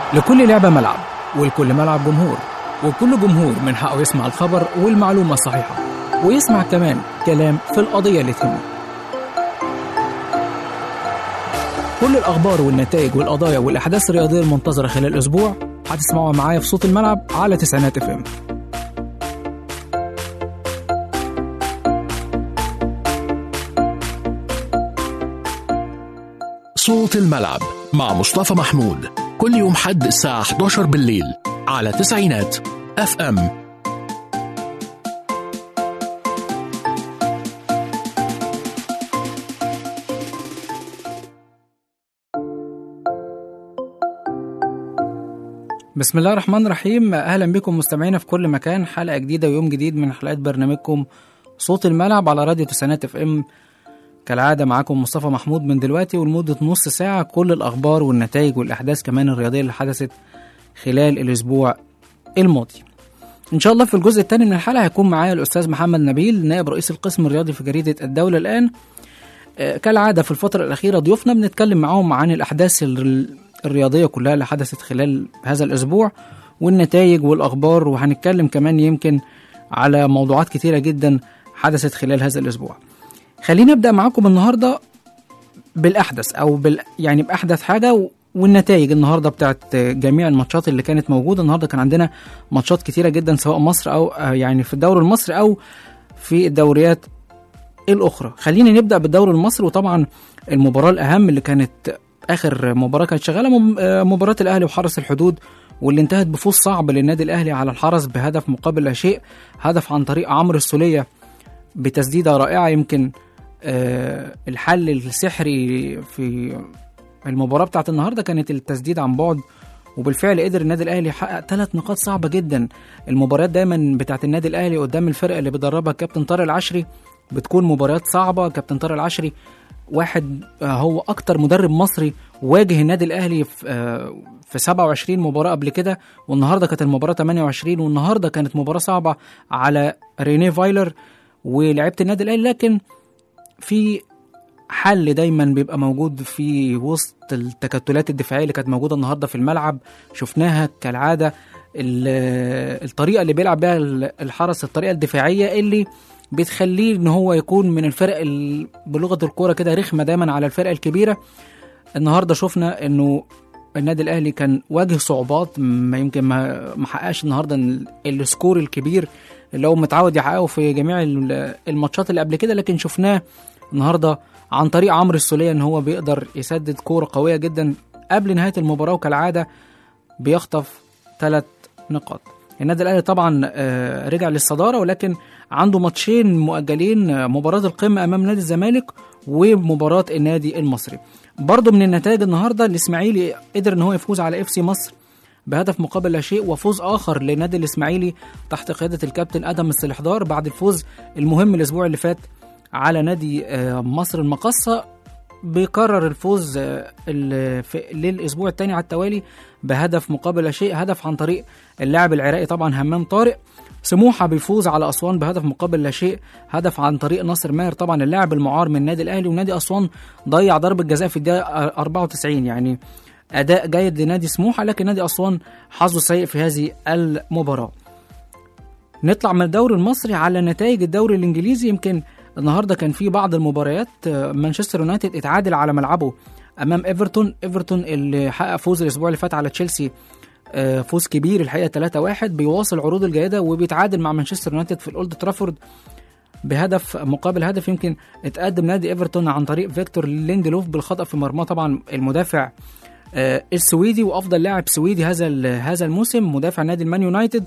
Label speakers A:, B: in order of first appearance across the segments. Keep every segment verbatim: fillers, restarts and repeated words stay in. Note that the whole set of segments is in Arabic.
A: لكل لعبة ملعب، ولكل ملعب جمهور، وكل جمهور من حقه يسمع الخبر والمعلومة الصحيحة، ويسمع كمان كلام في القضية اللي تهمه. كل الأخبار والنتائج والقضايا والأحداث الرياضية المنتظرة خلال الأسبوع هتسمعوها معايا في صوت الملعب على تسعينات اف ام.
B: صوت الملعب مع مصطفى محمود كل يوم حد الساعة إحدى عشرة بالليل على تسعينات اف ام.
A: بسم الله الرحمن الرحيم. أهلا بكم مستمعينا في كل مكان، حلقة جديدة ويوم جديد من حلقات برنامجكم صوت الملعب على راديو تسعينات اف ام. كالعادة معاكم مصطفى محمود من دلوقتي ولمدة نص ساعة كل الأخبار والنتائج والأحداث كمان الرياضية اللي حدثت خلال الأسبوع الماضي. إن شاء الله في الجزء الثاني من الحلقة هيكون معايا الأستاذ محمد نبيل نائب رئيس القسم الرياضي في جريدة الدولة الآن. كالعادة في الفترة الأخيرة ضيوفنا بنتكلم معاهم عن الأحداث الرياضية كلها اللي حدثت خلال هذا الأسبوع والنتائج والأخبار، وهنتكلم كمان يمكن على موضوعات كتيرة جدا حدثت خلال هذا الأسبوع. خلينا نبدأ معاكم النهاردة بالأحدث أو بال... يعني بأحدث حاجة والنتائج النهاردة بتاعت جميع الماتشات اللي كانت موجودة. النهاردة كان عندنا ماتشات كتيرة جدا سواء مصر أو يعني في الدوري المصري أو في الدوريات الأخرى. خلينا نبدأ بالدوري المصري، وطبعا المباراة الأهم اللي كانت آخر مباراة كانت شغالة مباراة الأهلي وحرس الحدود، واللي انتهت بفوز صعب للنادي الأهلي على الحرس بهدف مقابل لا شيء، هدف عن طريق عمرو السولية بتسديدة رائعة. يمكن أه الحل السحري في المباراة بتاعت النهاردة كانت التسديد عن بعد، وبالفعل قدر النادي الأهلي يحقق ثلاث نقاط صعبة جدا. المباريات دايما بتاعت النادي الأهلي قدام الفرقة اللي بيدربها كابتن طارق العشري بتكون مباريات صعبة. كابتن طارق العشري واحد هو أكتر مدرب مصري واجه النادي الأهلي في, في سبعة وعشرين مباراة قبل كده، والنهاردة كانت المباراة ثمانية وعشرين، والنهاردة كانت مباراة صعبة على رينيه فايلر ولعيبة النادي الأهلي. لكن في حل دايما بيبقى موجود في وسط التكتلات الدفاعية اللي كانت موجودة النهاردة في الملعب، شفناها كالعادة. الطريقة اللي بيلعب بها الحرس الطريقة الدفاعية اللي بتخليه ان هو يكون من الفرق بلغة الكورة كده رخمة دايما على الفرق الكبيرة. النهاردة شفنا انه النادي الاهلي كان واجه صعوبات، ما يمكن ما حققش النهاردة السكور الكبير اللي هو متعود يحققه في جميع الماتشات اللي قبل كده، لكن شفناه النهاردة عن طريق عمرو السولية ان هو بيقدر يسدد كورة قوية جدا قبل نهاية المباراة، وكالعادة بيخطف ثلاث نقاط. النادي الاهلي طبعا رجع للصدارة، ولكن عنده ماتشين مؤجلين، مباراة القمة امام نادي الزمالك ومباراة النادي المصري. برضو من النتائج النهاردة الاسماعيلي قدر ان هو يفوز على اف سي مصر بهدف مقابل لا شيء، وفوز اخر لنادي الاسماعيلي تحت قيادة الكابتن ادم السلحدار بعد الفوز المهم الاسبوع اللي فات على نادي مصر المقصة. بيكرر الفوز للاسبوع الثاني على التوالي بهدف مقابل لا شيء، هدف عن طريق اللاعب العراقي طبعا همام طارق. سموحة بيفوز على أسوان بهدف مقابل لا شيء، هدف عن طريق ناصر ماهر طبعا اللاعب المعار من النادي الأهلي. ونادي أسوان ضيع ضربة جزاء في الدقيقة أربعة وتسعين، يعني أداء جيد لنادي سموحة، لكن نادي أسوان حظه سيء في هذه المباراة. نطلع من الدوري المصري على نتائج الدوري الإنجليزي. يمكن النهاردة كان في بعض المباريات، مانشستر يونايتد اتعادل على ملعبه أمام إيفرتون. إيفرتون اللي حقق فوز الأسبوع اللي فات على تشيلسي فوز كبير الحقيقة ثلاثة واحد، بيواصل عروض الجيدة وبيتعادل مع مانشستر يونايتد في الأولد ترافورد بهدف مقابل هدف. يمكن اتقدم نادي إيفرتون عن طريق فيكتور ليندلوف بالخطأ في مرمى، طبعا المدافع السويدي وأفضل لاعب سويدي هذا هذا الموسم مدافع نادي المان يونايتد،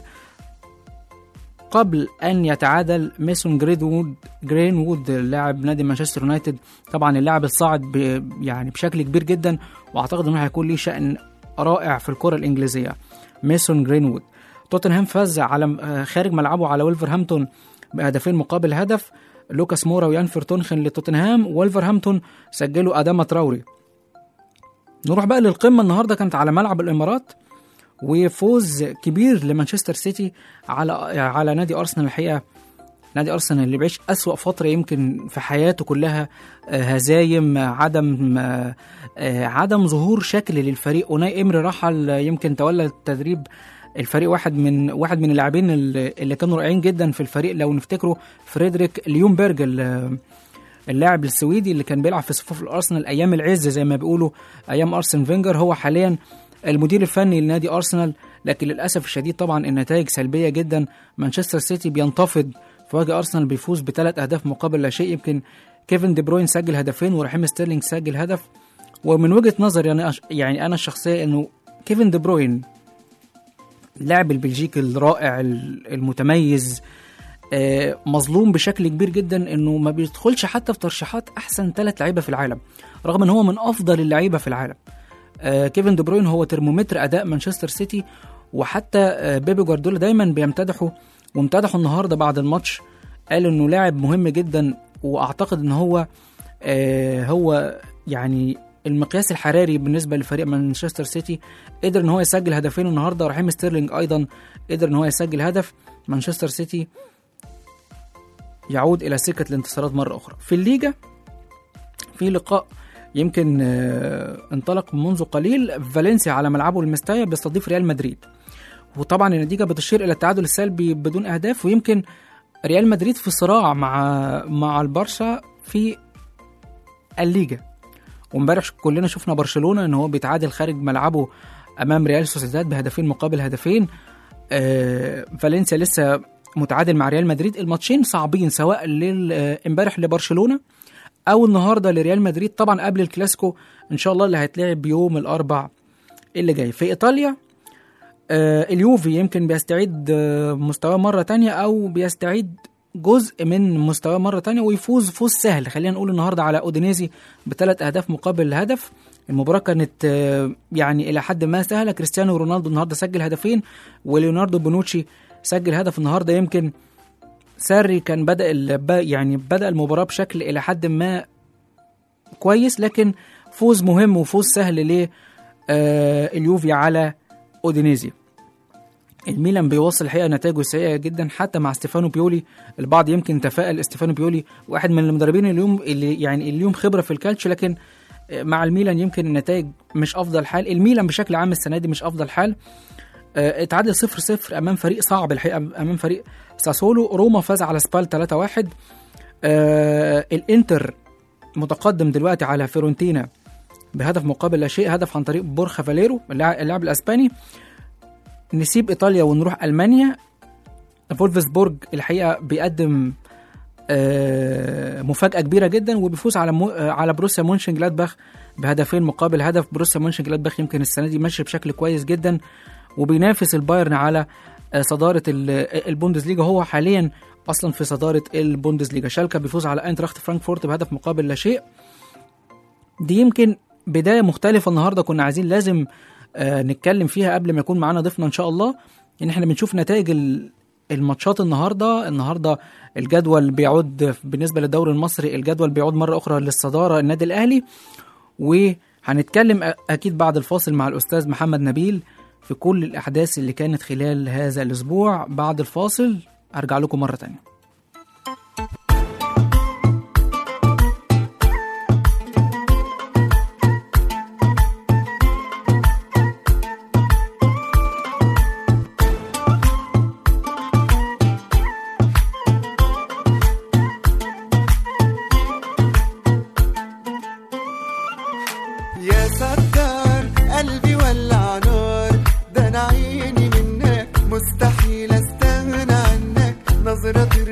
A: قبل أن يتعادل ميسون جرينوود جرينوود لاعب نادي مانشستر يونايتد. طبعا اللاعب الصاعد يعني بشكل كبير جدا، واعتقد انه هيكون ليه شأن رائع في الكرة الإنجليزية ميسون جرينوود. توتنهام فاز على خارج ملعبه على ولفرهامبتون بهدفين مقابل هدف، لوكاس مورا ويان فيرتونخن لتوتنهام، وولفرهامبتون سجلوا أداما تراوري. نروح بقى للقمة. النهاردة كانت على ملعب الإمارات، وفوز كبير لمانشستر سيتي على على نادي أرسنال الحقيقة نادي أرسنال اللي بيعيش أسوأ فترة يمكن في حياته كلها، هزايم، عدم عدم ظهور شكل للفريق. أوناي إمري رحل، يمكن تولى التدريب الفريق واحد من واحد من اللاعبين اللي كانوا رائعين جدا في الفريق لو نفتكروا، فريدريك ليونبرج اللاعب السويدي اللي كان بيلعب في صفوف الأرسنال أيام العز زي ما بيقولوا، أيام أرسن فينجر. هو حاليا المدير الفني لنادي أرسنال، لكن للأسف الشديد طبعا النتائج سلبية جدا. مانشستر سيتي بينتفض في وجه أرسنال، بيفوز بثلاث أهداف مقابل لا شيء. يمكن كيفن دي بروين سجل هدفين ورحيم ستيرلينج سجل هدف. ومن وجهة نظر يعني يعني أنا الشخصية إنه كيفن دي بروين لاعب البلجيكي الرائع المتميز مظلوم بشكل كبير جدا، إنه ما بيدخلش حتى في ترشيحات أحسن ثلاث لعيبة في العالم، رغم إن هو من أفضل اللعيبة في العالم. كيفن دي بروين هو ترمومتر أداء مانشستر سيتي، وحتى بيبي جوارديولا دايما بيمتدحه، وامتدحه النهارده بعد الماتش، قال إنه لاعب مهم جدا، وأعتقد إن هو هو يعني المقياس الحراري بالنسبة لفريق مانشستر سيتي. قدر إن هو يسجل هدفين النهارده، رحيم ستيرلينج أيضا قدر إن هو يسجل هدف. مانشستر سيتي يعود إلى سكة الانتصارات مرة أخرى. في الليجا في لقاء يمكن انطلق منذ قليل، فالنسيا على ملعبه المستايا بيستضيف ريال مدريد، وطبعا النتيجة بتشير إلى التعادل السلبي بدون أهداف. ويمكن ريال مدريد في صراع مع مع البرشا في الليجا، وامبارح كلنا شفنا برشلونة ان هو بيتعادل خارج ملعبه امام ريال سوسيداد بهدفين مقابل هدفين. آه فالنسيا لسه متعادل مع ريال مدريد. الماتشين صعبين، سواء امبارح لبرشلونة او النهارده لريال مدريد، طبعا قبل الكلاسيكو ان شاء الله اللي هيتلعب بيوم الاربع اللي جاي. في ايطاليا آه اليوفي يمكن بيستعيد آه مستواه مرة تانية، او بيستعيد جزء من مستواه مرة تانية ويفوز فوز سهل، خلينا نقول النهاردة على أودينيزي بثلاث أهداف مقابل هدف. المباراة كانت يعني إلى حد ما سهلة. كريستيانو رونالدو النهاردة سجل هدفين، وليوناردو بونوتشي سجل هدف النهاردة. يمكن ساري كان بدأ يعني بدأ المباراة بشكل إلى حد ما كويس، لكن فوز مهم وفوز سهل لليوفي على أودينيزي. الميلان بيوصل الحقيقة نتائجه سيئة جدا حتى مع ستيفانو بيولي. البعض يمكن تفائل، ستيفانو بيولي واحد من المدربين اليوم اللي يعني اليوم خبرة في الكالتشو، لكن مع الميلان يمكن النتائج مش أفضل حال. الميلان بشكل عام السنة دي مش أفضل حال. اه اتعادل صفر صفر أمام فريق صعب الحقيقة، أمام فريق ساسولو. روما فاز على سبال ثلاثة واحد. اه الانتر متقدم دلوقتي على فيورنتينا بهدف مقابل لا شيء، هدف عن طريق بورخا فاليرو اللاعب الأسباني. نسيب إيطاليا ونروح ألمانيا. فولفسبورج الحقيقة بيقدم مفاجأة كبيرة جدا، وبيفوز على على بروسيا مونشنجلادباخ بهدفين مقابل هدف. بروسيا مونشنجلادباخ يمكن السنة دي ماشي بشكل كويس جدا، وبينافس البايرن على صدارة البوندسليجا. هو حاليا أصلا في صدارة البوندسليجا. شالكا بيفوز على أينتراخت فرانكفورت بهدف مقابل لا شيء. دي يمكن بداية مختلفة النهاردة، كنا عايزين لازم آه نتكلم فيها قبل ما يكون معانا ضيفنا ان شاء الله. ان احنا بنشوف نتائج الماتشات النهارده. النهارده الجدول بيعود بالنسبه للدوري المصري، الجدول بيعود مره اخرى للصداره النادي الاهلي، وهنتكلم اكيد بعد الفاصل مع الاستاذ محمد نبيل في كل الاحداث اللي كانت خلال هذا الاسبوع. بعد الفاصل هرجع لكم مره تانية.
C: مستحيل استغنى عنك، نظرة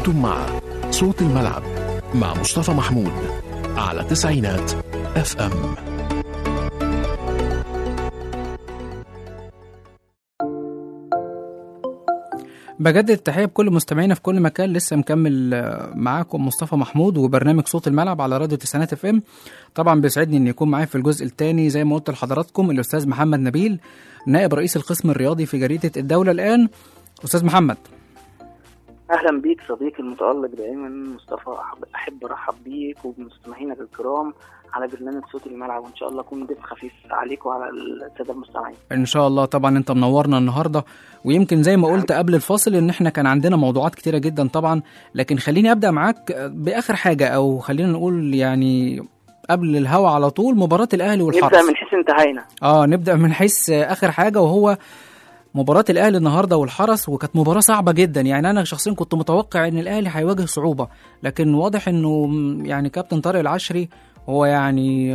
B: أنتم مع صوت الملعب مع مصطفى محمود على تسعينات اف ام.
A: بجدد التحية بكل مستمعينا في كل مكان. لسه مكمل معاكم مصطفى محمود وبرنامج صوت الملعب على راديو تسعينات اف ام. طبعا بيسعدني ان يكون معايا في الجزء الثاني زي ما قلت لحضراتكم الاستاذ محمد نبيل، نائب رئيس القسم الرياضي في جريدة الدولة الآن. استاذ محمد،
C: اهلا بيك صديقي المتألق دائما مصطفى. احب ارحب بيك وبمستمعينك الكرام على برنامج صوت الملعب، وان شاء الله اكون ضيف خفيف عليك وعلى الساده المستمعين
A: ان شاء الله. طبعا انت منورنا النهارده، ويمكن زي ما قلت قبل الفاصل ان احنا كان عندنا موضوعات كتيره جدا طبعا، لكن خليني ابدا معاك باخر حاجه، او خلينا نقول يعني قبل الهوا على طول مباراه الاهلي والحرس.
C: نبدا من حيث انتهينا.
A: اه نبدا من حيث اخر حاجه، وهو مباراة الأهلي النهاردة والحرس. وكانت مباراة صعبة جدا، يعني أنا شخصيا كنت متوقع أن الأهلي هيواجه صعوبة، لكن واضح أنه يعني كابتن طارق العشري هو يعني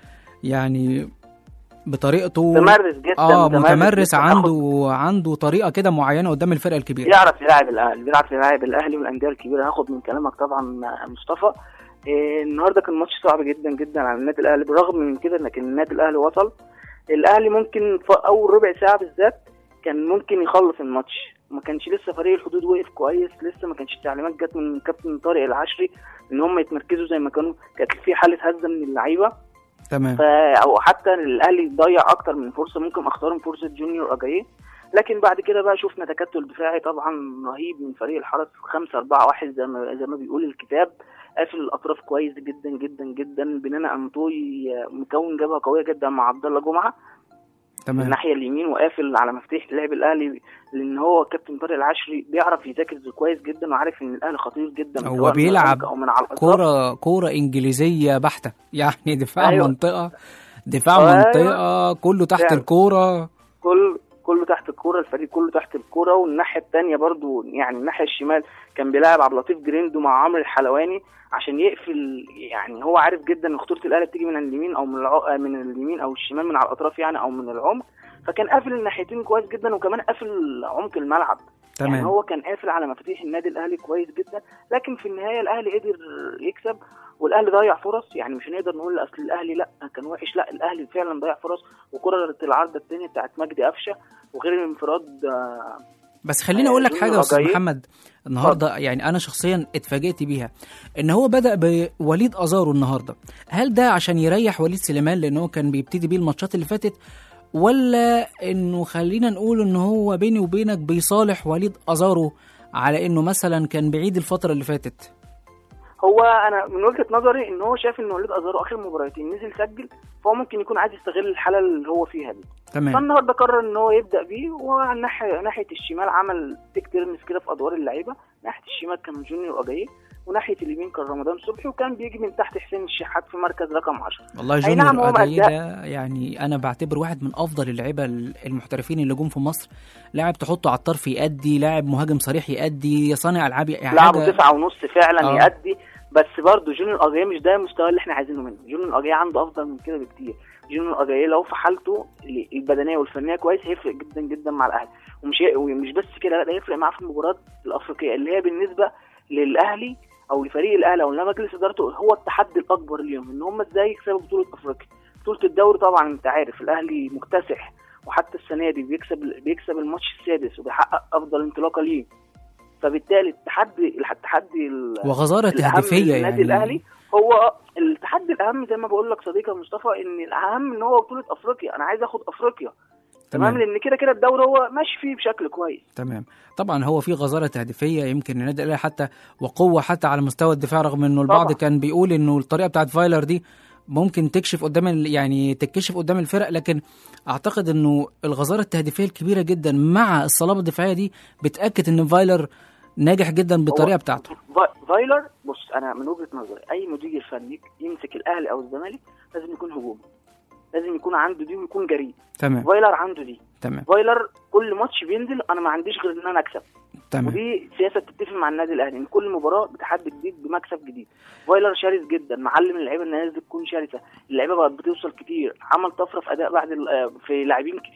A: يعني بطريقته
C: متمرس جدا،
A: اه متمرس جداً. عنده عنده طريقة كده معينة قدام الفرقة الكبيرة،
C: يعرف يلاعب الأهلي، بيعرف يلاعب الأهلي والأندية الكبيرة. هاخد من كلامك طبعا مصطفى. إيه النهارده كان ماتش صعب جدا جدا على النادي الأهلي، بالرغم من كده لكن النادي الأهلي وصل. الأهلي ممكن في أول ربع ساعة بالذات كان ممكن يخلص الماتش، ما كانش لسه فريق الحدود وقف كويس، لسه ما كانش التعليمات جت من كابتن طارق العشري ان هم يتمركزوا زي ما كانوا. كانت في حاله هزه من اللعيبه
A: تمام،
C: او حتى الاهلي ضيع اكتر من فرصه، ممكن اختارهم فرصه جونيور اجاييه. لكن بعد كده بقى شفنا تكتل دفاعي طبعا رهيب من فريق الحرس، خمسة أربعة واحد زي ما زي ما بيقول الكتاب. قافل الاطراف كويس جدا جدا جدا. بنانا انطوي مكون جبهه قويه جدا مع عبد الله جمعه
A: تمام
C: الناحيه اليمين، وقافل على مفتاح لعب الاهلي، لان هو كابتن طارق العشري بيعرف يذاكر كويس جدا وعارف ان الاهلي خطير جدا.
A: هو بيلعب كوره كوره انجليزيه بحته، يعني دفاع أيوة. منطقه دفاع أيوة. منطقه كله تحت يعني الكوره،
C: كل كله تحت الكوره، الفريق كله تحت الكوره. والناحيه الثانيه برضو يعني الناحيه الشمال كان بيلاعب عبد اللطيف جريندو مع عمرو الحلواني عشان يقفل. يعني هو عارف جدا ان خطوره الاهلي بتيجي من اليمين او من الع... من اليمين او الشمال، من على الاطراف يعني او من العمق. فكان قافل الناحيتين كويس جدا، وكمان قافل عمق الملعب.
A: تمام.
C: يعني هو كان قافل على مفاتيح النادي الاهلي كويس جدا. لكن في النهايه الاهلي قدر يكسب، والاهلي ضيع فرص. يعني مش هنقدر نقول اصل الاهلي لا كان وحش، لا الاهلي فعلا ضيع فرص. وكره العارضه الثانيه بتاعت مجدي قفشه وغير الانفراد.
A: بس خليني اقول لك حاجه يا استاذ محمد النهارده، طب. يعني انا شخصيا اتفاجئت بيها ان هو بدا بوليد ازارو النهارده. هل ده عشان يريح وليد سليمان لانه كان بيبتدي بيه الماتشات اللي فاتت، ولا انه خلينا نقول ان هو بيني وبينك بيصالح وليد ازارو على انه مثلا كان بعيد الفتره اللي فاتت؟
C: هو انا من وجهه نظري ان هو شاف ان وليد ازارو اخر مباراتين نزل سجل، فهو ممكن يكون عايز يستغل الحاله اللي هو فيها دي.
A: تمام.
C: فالنهارده قرر ان هو يبدا بيه، وعلى ناحيه ناحيه الشمال عمل تيك تيرنس كده في ادوار اللعيبه. ناحيه الشمال كان جونيور اجاييه، وناحيه اليمين كان رمضان صبحي، وكان بيجي من تحت حسين الشحات في مركز رقم عشرة.
A: والله جونيور نعم أجاييه ده يعني انا بعتبر واحد من افضل اللعيبه المحترفين اللي جم في مصر. لاعب تحطه على الطرف يأدي، لاعب مهاجم صريح يأدي، صانع العاب يعني
C: لعبه تسعة ونص فعلا آه. يأدي. بس برضه جونيور أجاييه مش ده المستوى اللي احنا عايزينه منه. جونيور أجاييه عنده افضل من كده بكتير. جونيور أجاييه لو في حالته البدنيه والفنيه كويس هيفرق جدا جدا مع الاهلي. ومش ومش بس كده، لا ده هيفرق معاه في المباريات الافريقيه اللي هي بالنسبه للاهلي او لفريق الاهلي او لمجلس ادارته هو التحدي الاكبر اليوم، ان هم ازاي يكسبوا بطوله افريقيا. بطوله الدوري طبعا انت عارف الاهلي مكتسح، وحتى السنه دي بيكسب بيكسب الماتش السادس وبيحقق افضل انطلاقه ليه. فبالتالي التحدي التحدي
A: وغزاره تهديفيه
C: يعني النادي الاهلي هو التحدي الاهم. زي ما بقول لك صديقي مصطفى ان الاهم ان هو بطوله افريقيا، انا عايز اخد افريقيا. تمام. لان كده كده الدوري هو ماشي فيه بشكل كويس.
A: تمام. طبعا هو في غزاره تهديفيه يمكن النادي الاهلي حتى وقوه حتى على مستوى الدفاع، رغم انه البعض طبعا. كان بيقول انه الطريقه بتاعت فايلر دي ممكن تكشف قدام يعني تكشف قدام الفرق، لكن اعتقد انه الغزاره التهديفيه الكبيره جدا مع الصلابه الدفاعيه دي بتاكد ان فايلر ناجح جدا بالطريقه بتاعته.
C: فايلر بص، انا من وجهه نظري اي مدير فني يمسك الاهلي او الزمالك لازم يكون هجومي، لازم يكون عنده دي ويكون جريء.
A: تمام.
C: فايلر عنده دي.
A: تمام.
C: فايلر كل ماتش بينزل انا ما عنديش غير ان انا اكسب.
A: تمام.
C: ودي سياسه بتتفق مع النادي الاهلي ان كل مباراه بتحدي جديد بمكسب جديد. فايلر شرس جدا، معلم اللعيبه ان لازم تكون شرسه. اللعيبه بقت بتوصل كتير، عمل طفره في اداء بعد في لاعبين كتير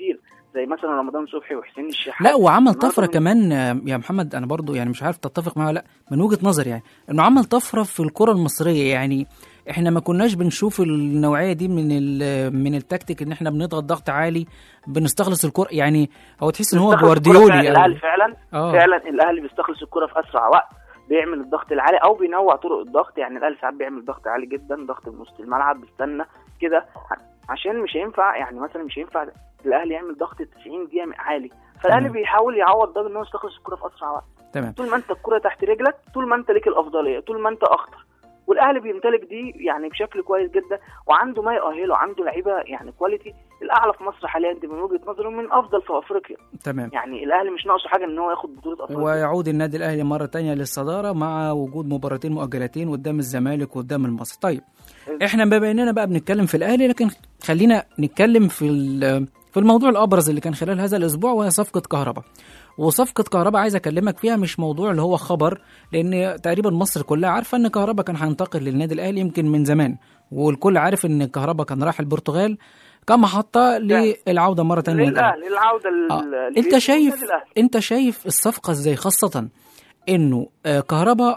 C: زي مثلا رمضان صبحي وحسين الشحات.
A: لا وعمل طفره كمان يا محمد، انا برضو يعني مش عارف تتفق معاه لا، من وجهه نظري يعني انه عمل طفره في الكره المصريه. يعني احنا ما كناش بنشوف النوعيه دي من من التكتيك، ان احنا بنضغط ضغط عالي بنستخلص الكره. يعني هو تحس ان هو جوارديولي.
C: الاهلي فعلا أوه. فعلا الاهلي بيستخلص الكره في اسرع وقت، بيعمل الضغط العالي او بينوع طرق الضغط. يعني الاهلي ساعات بيعمل ضغط عالي جدا، ضغط من وسط الملعب بيستنى كده، عشان مش هينفع يعني مثلا مش هينفع الاهلي يعمل ضغط تسعين دقيقه عالي. فالاهلي بيحاول يعوض ده بانه يستخلص الكره في اسرع وقت.
A: تمام.
C: طول ما انت الكره تحت رجلك، طول ما انت ليك الافضليه، طول ما انت اخطر. والاهلي بيمتلك دي يعني بشكل كويس جدا، وعنده ما يؤهله، عنده لعيبه يعني كواليتي الاعلى في مصر حاليا دي من وجهه نظري من افضل في افريقيا.
A: تمام.
C: يعني الاهلي مش ناقصه حاجه ان هو ياخد بطوله افريقيا.
A: ويعود النادي الاهلي مره تانية للصداره مع وجود مباراتين مؤجلتين قدام الزمالك وقدام المصري. طيب احنا بما اننا بقى بنتكلم في الاهلي، لكن خلينا نتكلم في في الموضوع الابرز اللي كان خلال هذا الاسبوع، وهي صفقه كهربا. وصفقه كهربا عايز اكلمك فيها، مش موضوع اللي هو خبر، لان تقريبا مصر كلها عارفه ان كهربا كان هينتقل للنادي الاهلي يمكن من زمان، والكل عارف ان كهربا كان راح البرتغال كمحطه للعوده مره ثانيه
C: للاهلي. العوده
A: آه. انت شايف انت شايف الصفقه ازاي، خاصه انه آه كهربا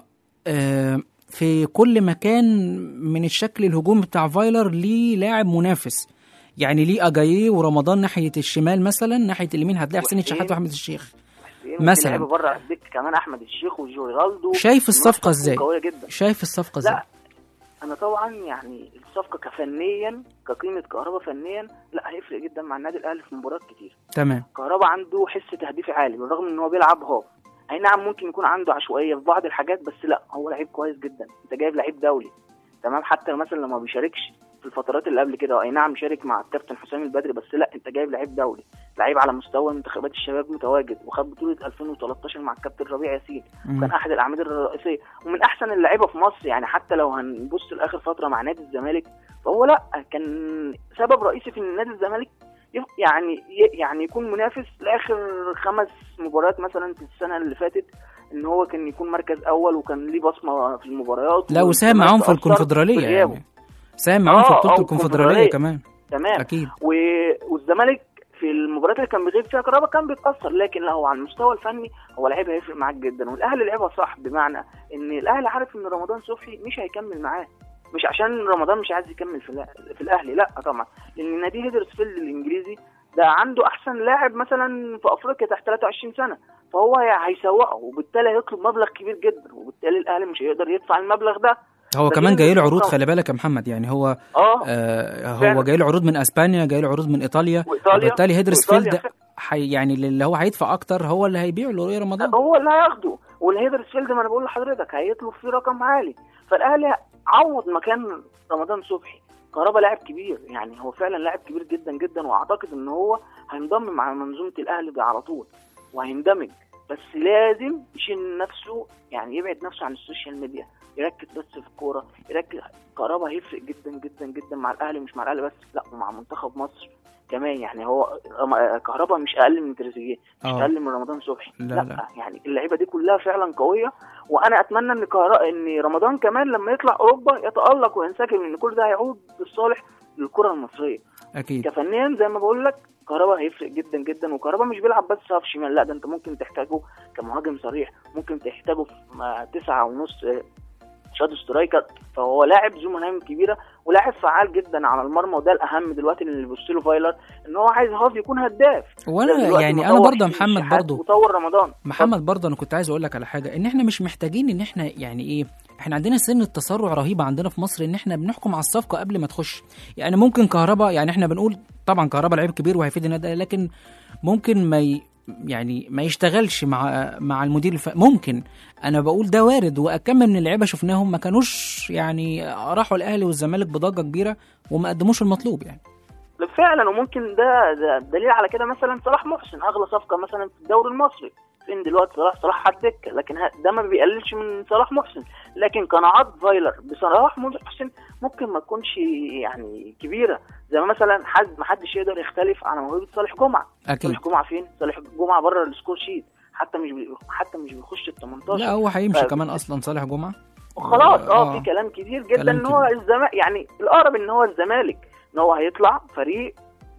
A: آه في كل مكان من الشكل الهجومي بتاع فايلر ليه لاعب منافس. يعني ليه اجاييه ورمضان ناحيه الشمال مثلا، ناحيه اليمين هتلاقي حسين الشحات واحمد الشيخ مثلا،
C: بره الدك كمان احمد الشيخ وجورالدو.
A: شايف الصفقه ازاي؟ شايف الصفقه ازاي؟
C: لا انا طبعا يعني الصفقه كفنيا كقيمه كهربا فنيا لا هيفرق جدا مع النادي الاهلي في مباريات كتير.
A: تمام.
C: كهربا عنده حس تهديفي عالي بالرغم ان هو بيلعب هاف. اي نعم ممكن يكون عنده عشوائيه في بعض الحاجات، بس لا هو لعيب كويس جدا. انت جايب لعيب دولي تمام، حتى مثلا لما بيشاركش في الفترات اللي قبل كده، اي نعم شارك مع الكابتن حسام البدري، بس لا انت جايب لعيب دولي، لعيب على مستوى منتخبات الشباب متواجد، وخد بطوله ألفين وتلتاشر مع الكابتن ربيع ياسين، وكان احد الاعمده الرئيسيه ومن احسن اللعيبه في مصر. يعني حتى لو هنبص لاخر فتره مع نادي الزمالك، فهو لا كان سبب رئيسي في ان نادي الزمالك يعني يعني يكون منافس لاخر خمس مباريات مثلا في السنه اللي فاتت، ان هو كان يكون مركز اول وكان ليه بصمه في المباريات.
A: لا وساهم معاهم في الكونفدراليه، يعني ساهم معاهم في بطوله الكونفدراليه كمان.
C: تمام.
A: اكيد.
C: والزمالك في المباريات اللي كان بيغيب فيها كهربا كان بيتاثر، لكن لا هو على المستوى الفني هو لعيب هيفرق معاك جدا. والاهلي لعبها صح، بمعنى ان الاهلي عارف ان رمضان صبحي مش هيكمل معاه، مش عشان رمضان مش عايز يكمل في في الاهلي، لا طبعا، لان نادي هيدرسفيلد الانجليزي ده عنده احسن لاعب مثلا في افريقيا تحت ثلاثة وعشرين سنه، فهو هيسوقه وبالتالي هيطلب مبلغ كبير جدا، وبالتالي الاهلي مش هيقدر يدفع المبلغ ده.
A: هو كمان جاي له عروض، خلي بالك يا محمد، يعني هو
C: اه,
A: آه هو جاي له عروض من اسبانيا، جاي له عروض من ايطاليا، وبالتالي هيدرسفيلد حي يعني اللي هو هيدفع اكتر هو اللي هيبيعه له ايه رمضان،
C: هو اللي هياخده. والهيدرسفيلد ما انا بقول لحضرتك هيطلب فيه رقم عالي، فالاهلي عوض مكان رمضان صبحي. كهربا لاعب كبير، يعني هو فعلا لاعب كبير جدا جدا، واعتقد ان هو هينضم مع منظومه الاهلي دي على طول وهيندمج، بس لازم يشيل نفسه، يعني يبعد نفسه عن السوشيال ميديا، يركز بس في الكوره، يركز. كهربا هيفرق جدا جدا جدا مع الاهلي، مش مع الاهلي بس، لا ومع منتخب مصر كمان. يعني هو كهربا مش اقل من تريزيجيه، مش أوه. اقل من رمضان صبحي،
A: لا,
C: لا, لا يعني اللعيبه دي كلها فعلا قويه. وانا اتمنى ان كهربا ان رمضان كمان لما يطلع اوروبا يتالق وينسجم، ان كل ده هيعود بالصالح للكره المصريه
A: اكيد.
C: كفنيا زي ما بقول لك كهربا هيفرق جدا جدا. وكهربا مش بيلعب بس هاف شمال، لا ده انت ممكن تحتاجه كمهاجم صريح، ممكن تحتاجه في تسعة ونص شادو سترايكر. فهو لاعب ذو مهام كبيره ولاعب فعال جدا على المرمى، وده الاهم دلوقتي اللي بيبص له فايلر، ان هو عايز هاف يكون هداف.
A: وانا يعني انا برضه محمد برضه
C: وطور رمضان
A: محمد برضه انا كنت عايز اقول لك على حاجه، ان احنا مش محتاجين ان احنا يعني ايه، احنا عندنا سن التسرع رهيبه عندنا في مصر، ان احنا بنحكم على الصفقه قبل ما تخش. يعني ممكن كهربا، يعني احنا بنقول طبعا كهربا لعيب كبير وهيفيد النادي، لكن ممكن ما ي... يعني ما يشتغلش مع مع المدير الف... ممكن انا بقول ده وارد، واكم من اللعيبه شفناهم ما كانوش يعني راحوا الاهلي والزمالك بضجه كبيره وما قدموش المطلوب يعني
C: فعلا. وممكن ده, ده دليل على كده مثلا صلاح محسن، اغلى صفقه مثلا في الدوري المصري، فين دلوقتي صلاح صلاح على الدكه، لكن ده ما بيقللش من صلاح محسن. لكن قناعات فايلر بصلاح محسن ممكن ما تكونش يعني كبيره، زي ما مثلا حد ما حدش يقدر يختلف على موهبه صالح جمعه.
A: أكيد.
C: صالح جمعه فين؟ صالح جمعه بره السكور شيت، حتى مش بي... حتى مش بيخش ال تمنتاشر.
A: لا هو هيمشي ف... كمان اصلا صالح جمعه
C: وخلاص. اه في كلام كتير جدا كلام ان هو الزمالك، يعني الاقرب ان هو الزمالك، ان هو هيطلع فريق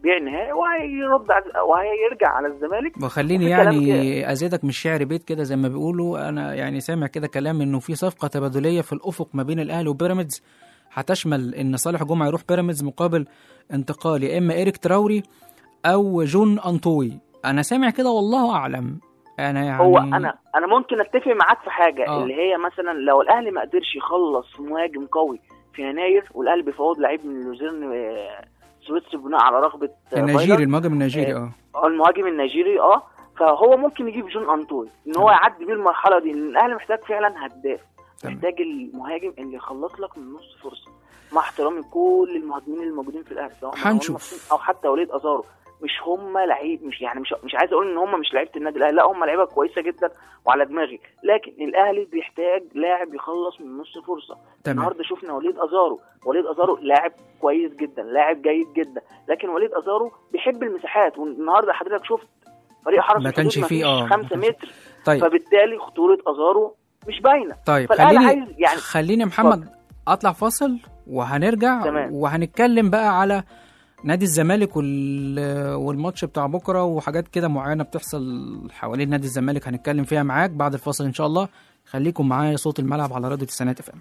C: بيع نهائي وهيرد وهيرجع على الزمالك.
A: وخليني يعني ازيدك من الشعر بيت كده زي ما بيقولوا، انا يعني سامع كده كلام انه في صفقه تبادليه في الافق ما بين الاهلي وبيراميدز، هتشمل ان صالح جمعه يروح بيراميدز مقابل انتقال يا اما إيريك تراوري او جون انطوي. انا سامع كده والله اعلم. انا يعني
C: هو انا انا ممكن اتفق معاك في حاجه
A: آه.
C: اللي هي مثلا لو الاهلي ما قدرش يخلص مهاجم قوي في يناير، والاهلي بيفاوض لعيب من لوزيرن سويسرا بناء على رغبه
A: النيجيري، المهاجم النيجيري اه
C: المهاجم النيجيري اه فهو ممكن يجيب جون انطوي ان هو يعدي بيه المرحله دي، لان الاهلي محتاج فعلا هداف، محتاج المهاجم اللي يخلص لك من نص فرصه، مع احترامي كل المهاجمين الموجودين في الاهلي سواء
A: هنشوف
C: او حتى وليد ازارو، مش هم لعيب، مش يعني مش مش عايز اقول ان هم مش لعيبه النادي الاهلي، لا هم لعيبه كويسه جدا وعلى دماغي، لكن الاهلي بيحتاج لاعب يخلص من نص فرصه. النهارده شفنا وليد ازارو، وليد ازارو لاعب كويس جدا، لاعب جيد جدا، لكن وليد ازارو بيحب المساحات، والنهارده حضرتك شفت فريق حرس
A: ما كانش فيه اه
C: خمسة متر.
A: طيب.
C: فبالتالي خطوره ازارو مش باينه.
A: طيب خليني يعني خليني محمد فضل. اطلع فاصل وهنرجع تمام. وهنتكلم بقى على نادي الزمالك والماتش بتاع بكره وحاجات كده معينه بتحصل حوالين نادي الزمالك هنتكلم فيها معاك بعد الفاصل ان شاء الله. خليكم معايا، صوت الملعب على راديو تسعينات اف ام.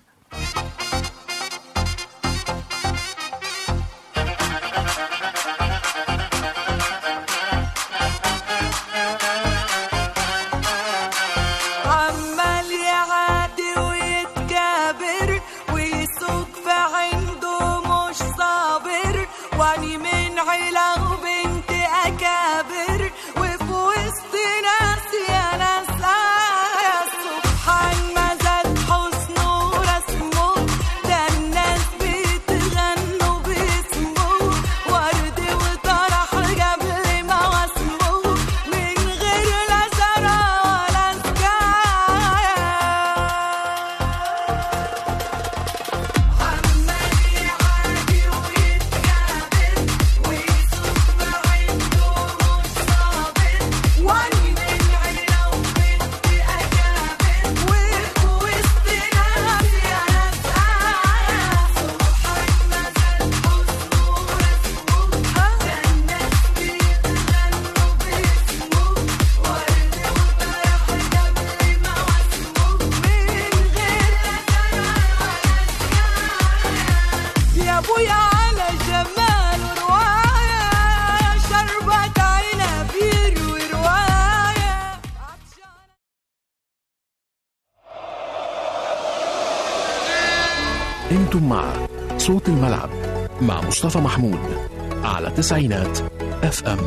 B: انتم مع صوت الملعب مع مصطفى محمود على تسعينات اف ام.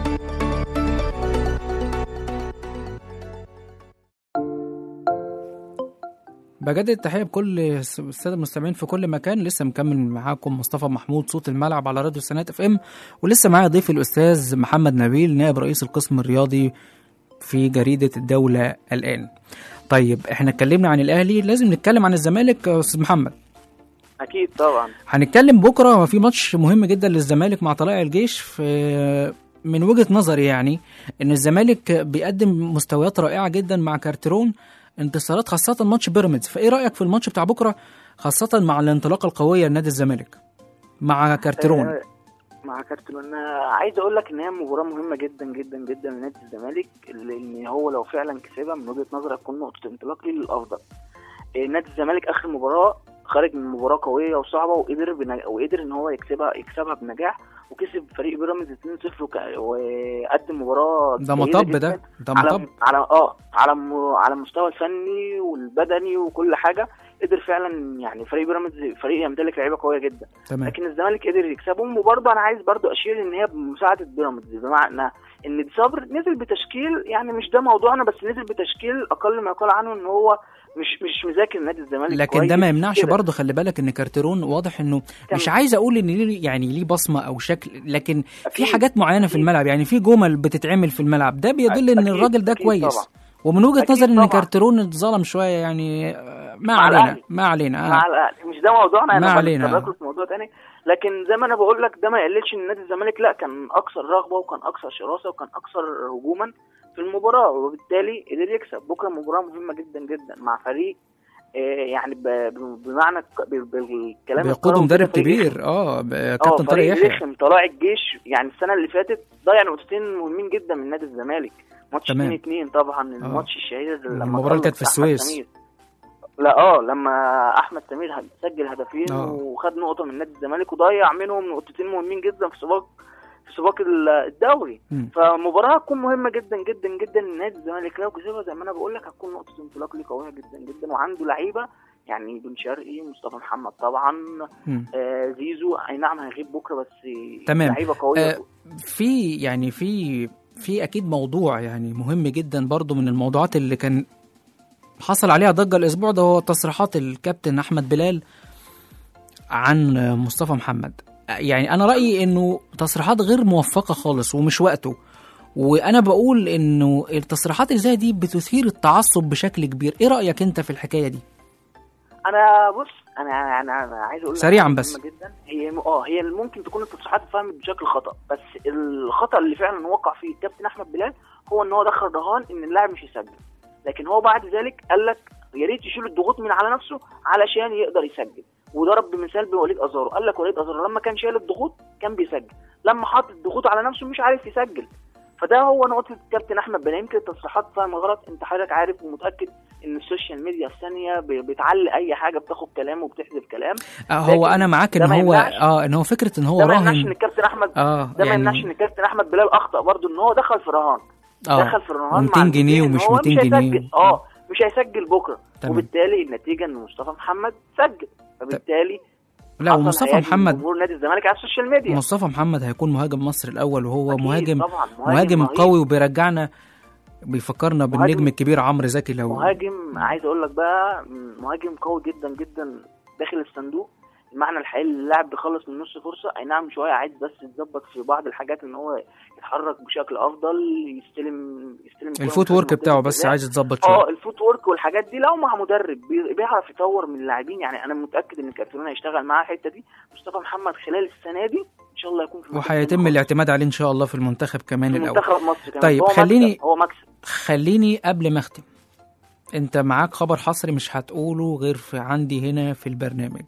A: بجدد التحية بكل السادة المستمعين في كل مكان. لسه مكمل معاكم مصطفى محمود صوت الملعب على راديو تسعينات اف ام، ولسه معايا ضيف الأستاذ محمد نبيل نائب رئيس القسم الرياضي في جريدة الدولة الآن. طيب احنا اتكلمنا عن الأهلي، لازم نتكلم عن الزمالك يا أستاذ محمد.
C: أكيد طبعا.
A: هنتكلم بكرة في ماتش مهم جدا للزمالك مع طلائع الجيش. في من وجهة نظري يعني إن الزمالك بيقدم مستويات رائعة جدا مع كارتيرون، انتصارات خاصة ماتش بيراميدز. فإيه رأيك في الماتش بتاع بكرة خاصة مع الانطلاقة القوية لنادي الزمالك مع كارتيرون؟
C: آه مع كارتيرون عايز أقول لك إن هي مباراة مهمة جدا جدا جدا لنادي الزمالك، لأن هو لو فعلا كسبها من وجهة نظري هتكون نقطة انطلاق ليه للأفضل. نادي الزمالك آخر مباراة خارج من مباراة قوية وصعبة وقدر بنج... وقدر إن هو يكسبها يكسبها بنجاح، وكسب فريق بيراميدز اتنين صفر وك... وقدم مباراة
A: ده مطب ده ده مطب
C: على على اه على م... على المستوى الفني والبدني وكل حاجة. قدر فعلا يعني فريق بيراميدز فريق يمتلك لعيبة قوية جدا.
A: تمام.
C: لكن الزمالك قدر يكسبهم، وبرضه أنا عايز برضه أشير إن هي بمساعدة بيراميدز، بمعنى إن صبر نزل بتشكيل يعني مش ده موضوعنا، بس نزل بتشكيل أقل ما يقال عنه إن هو مش مش مذاكر نادي الزمالك.
A: لكن ده ما يمنعش برضه، خلي بالك ان كارتيرون واضح انه مش عايز اقول ان ليه يعني ليه بصمه او شكل، لكن في حاجات معينه في الملعب، يعني في جمل بتتعمل في الملعب ده بيدل ان الراجل ده كويس طبعا. ومن وجهه نظري ان كارتيرون اتظلم شويه يعني. ما علينا ما علينا
C: مع آه. مش ده موضوعنا،
A: ما علينا
C: في موضوع تاني. لكن زي ما انا بقول لك ده ما يقللش ان نادي الزمالك لا كان اكثر رغبه وكان اكثر شراسه وكان اكثر هجوما في المباراه، وبالتالي قدر يكسب. بكره مباراه مهمه جدا جدا مع فريق يعني بمعنى بالكلام
A: بيقوده مدرب كبير اه كابتن طارق يحيى
C: رخم طلائع الجيش. يعني السنه اللي فاتت ضيع نقطتين مهمين جدا من نادي الزمالك، ماتش اتنين اتنين طبعا الماتش الشهير لما
A: المباراه كانت في السويس.
C: لا اه لما احمد سمير سجل هدفين أوه. وخد نقطه من نادي الزمالك وضيع منهم نقطتين مهمين جدا في سباق في سباق الدوري. م. فمباراه هتكون مهمه جدا جدا جدا لنادي الزمالك. لو كسبها زي ما انا بقول لك هتكون نقطه انطلاق ليه قويه جدا جدا، وعنده لعيبه يعني بن شرقي، مصطفى محمد طبعا، آه زيزو اي نعم هيغيب بكره بس لعيبه قويه. آه
A: في يعني في في اكيد موضوع يعني مهم جدا برضو من الموضوعات اللي كان حصل عليها ضجه الاسبوع ده، هو تصريحات الكابتن احمد بلال عن مصطفى محمد. يعني انا رايي انه تصريحات غير موفقه خالص ومش وقته، وانا بقول انه التصريحات اللي زي دي بتثير التعصب بشكل كبير. ايه رايك انت في الحكايه دي؟
C: انا بص انا انا, أنا عايز اقول لك
A: سريعا بس
C: جدا هي اه هي ممكن تكون التصريحات فهمت بشكل خطا، بس الخطا اللي فعلا وقع فيه الكابتن احمد بلال هو ان هو دخل رهان ان اللاعب مش يسجل، لكن هو بعد ذلك قال لك يا ريت يشيل الضغوط من على نفسه علشان يقدر يسجل، وضرب بمثال بوليد ازارو. قال لك وليد ازارو لما كان شايل الضغوط كان بيسجل، لما حط الضغوط على نفسه مش عارف يسجل. فده هو نقطه الكابتن احمد بلال. يمكن التصريحات فاهم غلط، انت حضرتك عارف ومتاكد ان السوشيال ميديا في ثانيه بتعلق اي حاجه، بتاخد كلام وبتحذف كلام.
A: آه هو انا معاك ان هو اه ان هو فكره ان هو راهن، ده ما
C: يمنعش ان الكابتن احمد
A: اه
C: ده ما يمنعش ان الكابتن احمد بلال اخطا برضو ان هو دخل في رهان
A: آه.
C: دخل في رهان
A: مئتين جنيه ومش مئتين جنيه
C: اه مش هيسجل بكره، وبالتالي النتيجه ان مصطفى محمد سجل، فبالتالي
A: لا ومصطفى محمد
C: جمهور نادي الزمالك على السوشيال ميديا.
A: مصطفى محمد هيكون مهاجم مصر الاول، وهو مهاجم طبعاً. مهاجم, مهاجم قوي وبيرجعنا بيفكرنا بالنجم الكبير عمرو زكي. لو
C: مهاجم عايز اقول لك بقى مهاجم قوي جدا جدا داخل الصندوق، المعنى الحقيقي اللاعب بيخلص من نص فرصه، اي نعم شويه عايز بس يتظبط في بعض الحاجات ان هو يتحرك بشكل افضل، يستلم يستلم
A: الفوت وورك بتاعه بس عايز يتظبط شويه.
C: اه الفوت وورك والحاجات دي لو مع مدرب بيعرف يطور من اللاعبين. يعني انا متاكد ان كارتيرون هيشتغل معاه الحته دي. مصطفى محمد خلال السنه دي ان شاء الله يكون في
A: وهيتم الاعتماد عليه ان شاء الله في المنتخب كمان الاول،
C: منتخب مصر كمان.
A: طيب
C: هو
A: خليني
C: مكسب. هو مكسب.
A: خليني قبل ما اختم، انت معاك خبر حصري مش هتقوله غير في عندي هنا في البرنامج.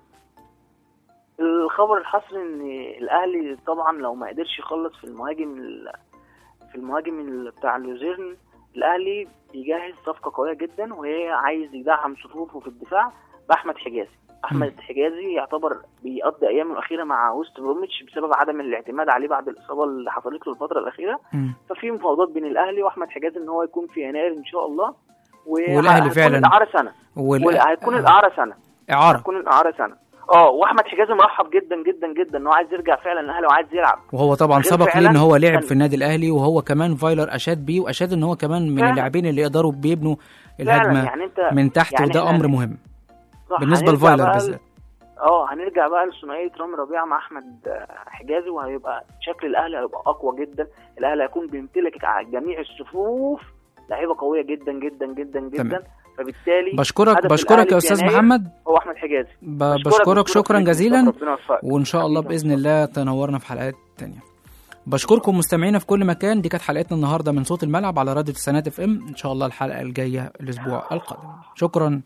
C: الخبر الحصري ان الاهلي طبعا لو ما قدرش يخلص في المهاجم في المهاجم بتاع لوزيرن، الاهلي بيجهز صفقه قويه جدا وهي عايز يدعم صفوفه في الدفاع باحمد حجازي. احمد حجازي يعتبر بيقضي ايامه الاخيره مع وست بروميتش بسبب عدم الاعتماد عليه بعد الاصابه اللي حصلت له الفتره الاخيره. م. ففي مفاوضات بين الاهلي واحمد حجازي ان هو يكون في يناير ان شاء الله،
A: والاهلي فعلا
C: الاعاره سنه وال... هتكون الاعاره سنه
A: اعاره
C: هتكون الاعاره سنه اه واحمد حجازي مرحب جدا جدا جدا ان هو عايز يرجع فعلا الاهلي وعايز يلعب،
A: وهو طبعا سبق ليه ان هو لعب في النادي الاهلي، وهو كمان فايلر اشاد بيه واشاد ان هو كمان من اللاعبين اللي يقدروا بيبنوا الهجمه يعني من تحت، يعني وده امر مهم بالنسبه لفايلر بالذات.
C: اه هنرجع بقى لثنائيه رامي ربيعه مع احمد حجازي، وهيبقى شكل الاهلي هيبقى اقوى جدا. الاهلي هيكون بيمتلك على جميع الصفوف لعيبه قويه جدا جدا جدا جدا تمام. فبالتالي
A: بشكرك بشكرك يا استاذ محمد،
C: هو احمد حجازي.
A: بشكرك شكرا جزيلا، وان شاء الله باذن الله تنورنا في حلقات تانية. بشكركم مستمعينا في كل مكان. دي كانت حلقتنا النهارده من صوت الملعب على راديو تسعينات اف ام. ان شاء الله الحلقه الجايه الاسبوع القادم. شكرا.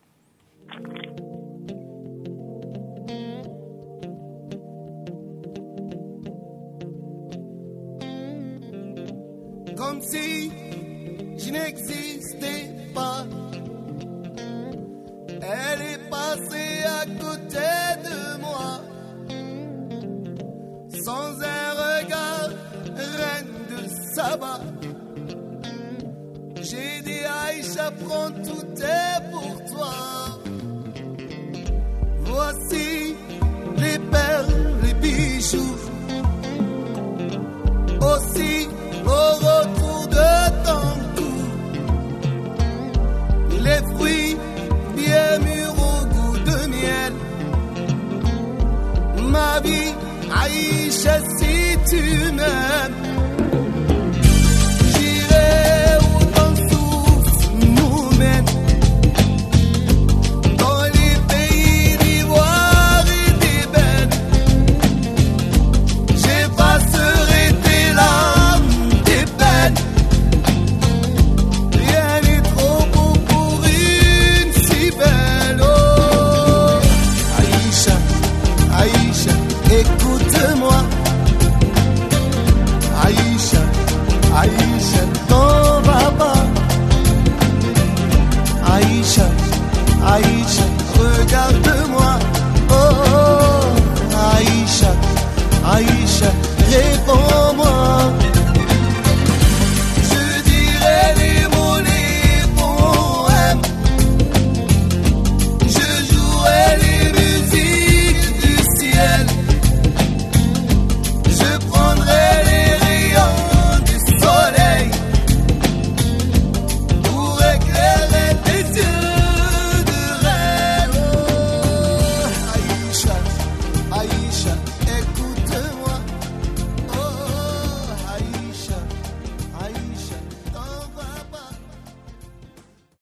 D: Comme si je n'existais pas, elle est passée à côté de moi, sans un regard, reine de Saba. J'ai dit Aïcha, prends tout est pour toi. Voici les perles, les bijoux, aussi au retour de ton cou, les fruits bien mûrs au goût de miel. Ma vie, Aïcha, si tu m'aimes,